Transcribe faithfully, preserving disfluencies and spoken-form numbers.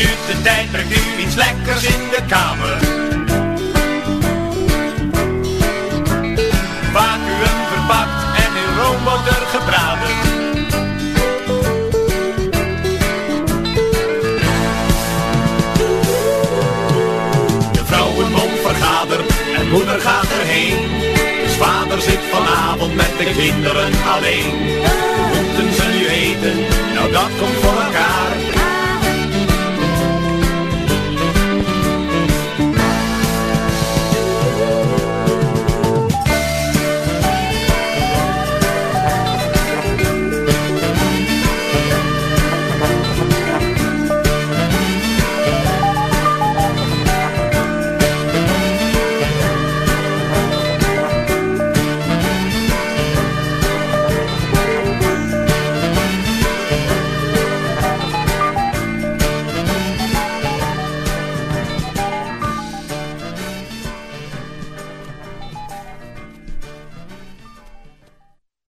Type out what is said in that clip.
duurt de tijd, brengt u iets lekkers in de kamer. Vacuüm verpakt en in roomboter gebraden. De vrouwenmond vergadert en moeder gaat erheen. Dus vader zit vanavond met de kinderen alleen. Moeten ze nu eten? Nou dat komt voor elkaar.